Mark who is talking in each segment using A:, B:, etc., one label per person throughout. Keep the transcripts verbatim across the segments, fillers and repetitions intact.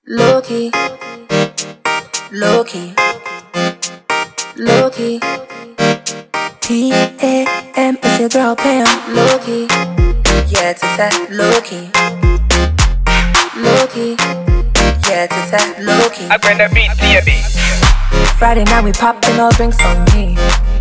A: Low key, low key, low key. P A M is your girl Pam. Low key, yeah, it's that low key, low key, yeah, it's that low key.
B: I bring the beat to your beat.
A: Friday night we poppin' all drinks on me.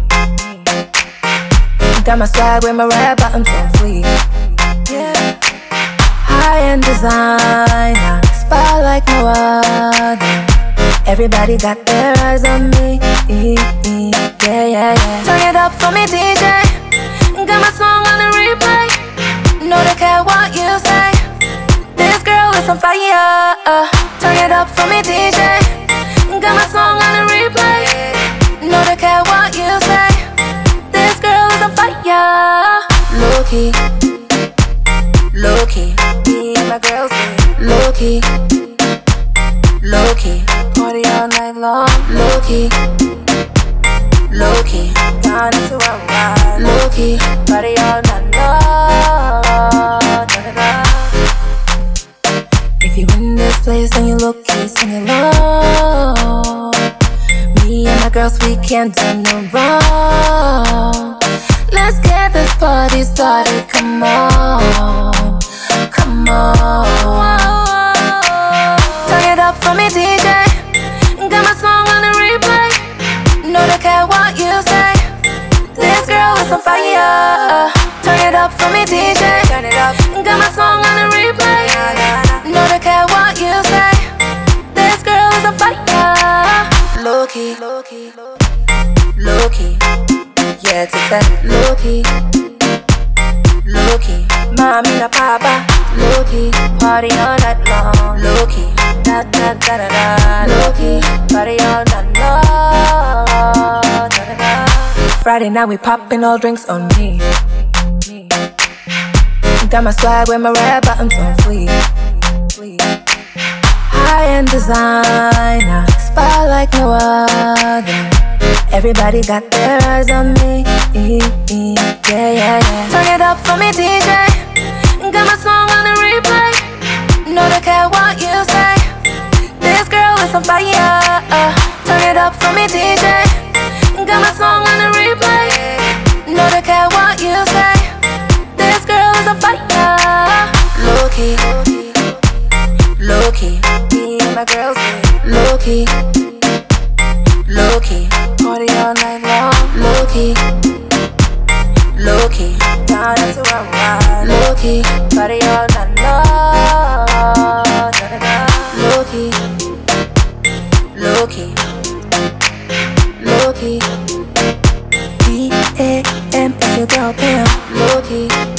A: Got my swag with my red bottoms on fleek. Yeah, high-end designer, spot like no other. Everybody got their eyes on me. Yeah, yeah, yeah. Turn it up for me, D J. Got my song on the replay. No, they care what you say. This girl is on fire. Turn it up for me, D J. Got my song on the replay. No, they care what you say. This girl is on fire. Low key, low key. Me and my girls be low key, low key. Party all night long. Low key, low key. Down into our ride. Low key, party all night long. If you in this place, then you low key, sing along. Me and my girls, we can't do no wrong. Let's get this party started, come on, come on. Turn it up for me, D J. Got my song on the replay. No, they care what you say. This girl is on fire. Turn it up for me, D J. Turn it up. Got my song on the replay. No, they care what you say. This girl is on fire. Low key, low key, low key. Yeah, it's that low key, low key. Mommy na papa, low key. Party all night long, low key. Da da da da da, low key. Party all night long, da da da. Friday night we poppin' all drinks on me. Got my swag with my red bottoms on fleek. High-end designer, spot like no other. Everybody got their eyes on me. Yeah, yeah, yeah. Turn it up for me, D J. Got my song on the replay. No, they care what you say. This girl is on fire. Turn it up for me, D J. Got my song on the replay. No, they care what you say. This girl is on fire. Low key, low key. Me and my girls be low key, low key. Party all night long. Low key, low key. Down into our ride. Low key, party all night long. Low key, low key, low key. P A M is your girl Pam. Low key.